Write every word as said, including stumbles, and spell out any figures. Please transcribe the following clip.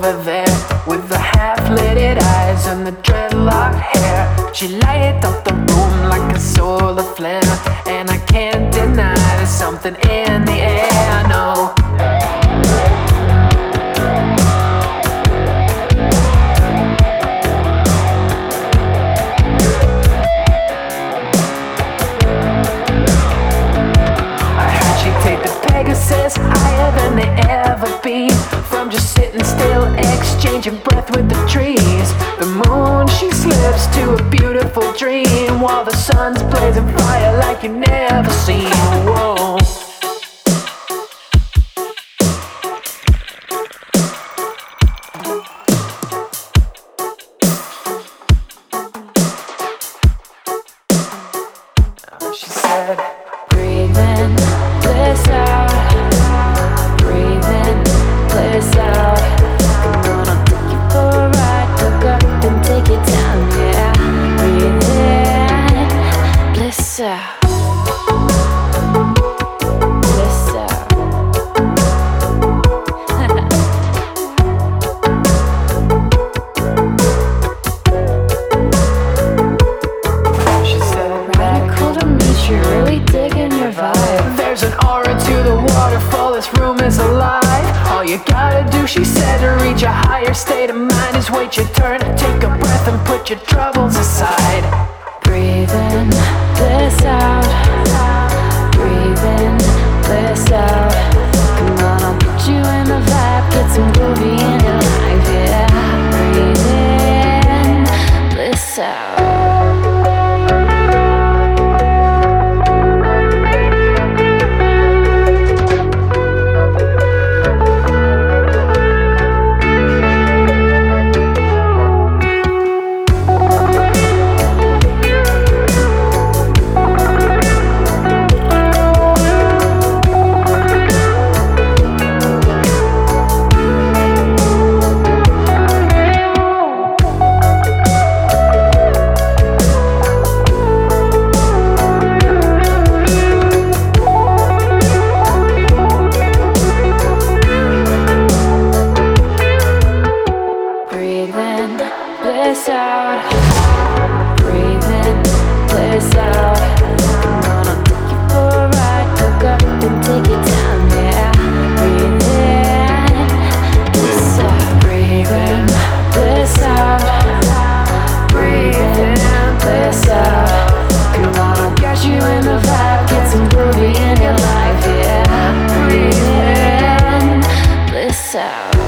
over there with the half-lidded eyes and the dreadlocked hair. She lighted up the room like a solar flare, and I can't deny there's something in the air, no. Pegasus higher than they ever be, from just sitting still, exchanging breath with the trees. The moon, she slips to a beautiful dream, while the sun's blazing fire like you never seen. Whoa. She said, breathe in, bliss out. Breathe in, bliss out. Come on, I'll take you for a ride. Look up and take it down, yeah. Breathe in, bliss out. Bliss out. She said, radical to meet you, really digging your vibe. There's an aura to the waterfall, this room is alive. All you gotta do, she said, to reach a higher state of mind is wait your turn, take a breath and put your troubles aside. Breathe in, bliss out. Breathe in, bliss out. Come on, I'll put you in the vibe, get some groovy in your life, yeah. Breathe in, bliss out. Bliss out. Breathe in, bliss out. Come on, I'll take you for a ride. Look up and take it down, yeah. Breathe in, bliss out. Breathe in, bliss out. Breathe in, bliss out. Come on, I'll get you in the vibe, get some groovy in your life, yeah. Breathe in, bliss out.